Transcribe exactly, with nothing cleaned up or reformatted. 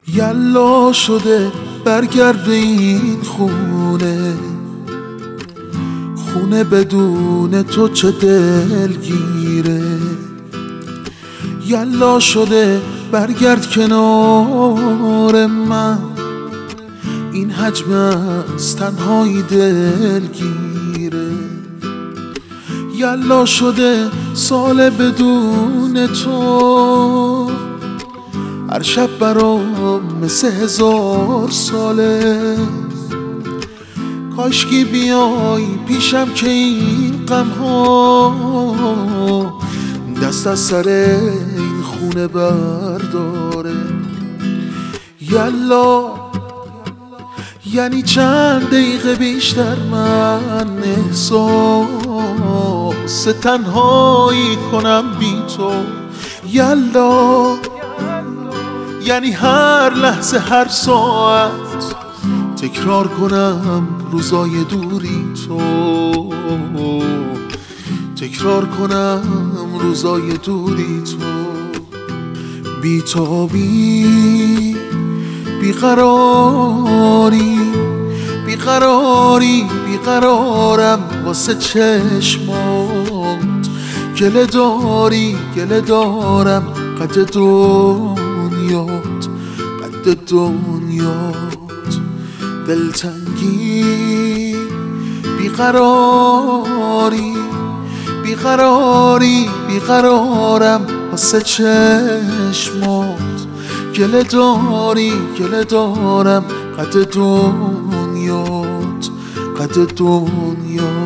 یلا شده برگرد به این خونه، خونه بدون تو چه دلگیره. یلا شده برگرد کنار من، این حجم از تنهایی دلگیره. یلا شده سال بدون تو، هر شب برام مثل هزار ساله. کاشکی بیای پیشم که این غم ها دست از سر این خونه برداره. یلا یعنی چند دقیقه بیشتر من احساس تنهایی کنم بی تو. یلا یعنی هر لحظه هر ساعت تکرار کنم روزای دوری تو، تکرار کنم روزای دوری تو. بیتابی بیقراری بیقراری بیقرارم واسه چشمات. گله داری گله دارم قد دنیات قد دنیات. دلتنگی بیقراری بیقراری بیقرارم واسه چشمات. گله داری گله دارم قد دنیات قد دنیات.